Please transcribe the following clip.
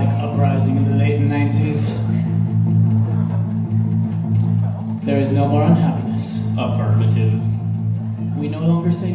patriotic uprising in the late 90s. There is no more unhappiness. Affirmative. We no longer say